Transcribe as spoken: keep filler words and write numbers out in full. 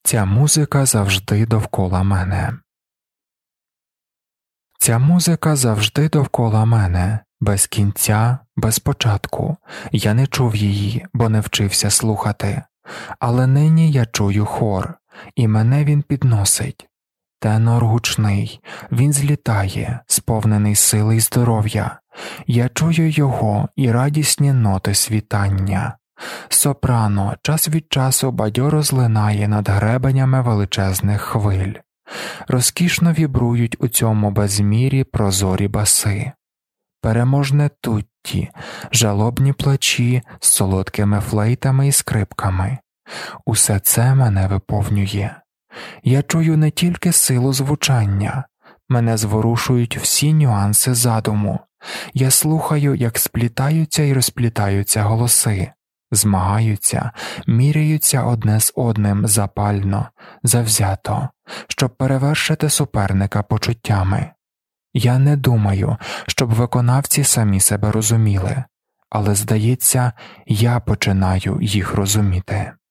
Ця музика завжди довкола мене. Ця музика завжди довкола мене, без кінця, без початку. Я не чув її, бо не вчився слухати. Але нині я чую хор, і мене він підносить. Тенор гучний, він злітає, сповнений сили й здоров'я. Я чую його і радісні ноти світання. Сопрано час від часу бадьоро злинає над гребенями величезних хвиль. Розкішно вібрують у цьому безмірі прозорі баси. Переможне тутті, жалобні плачі з солодкими флейтами і скрипками. Усе це мене виповнює. Я чую не тільки силу звучання, мене зворушують всі нюанси задуму. Я слухаю, як сплітаються і розплітаються голоси, змагаються, міряються одне з одним запально, завзято, щоб перевершити суперника почуттями. Я не думаю, щоб виконавці самі себе розуміли, але, здається, я починаю їх розуміти.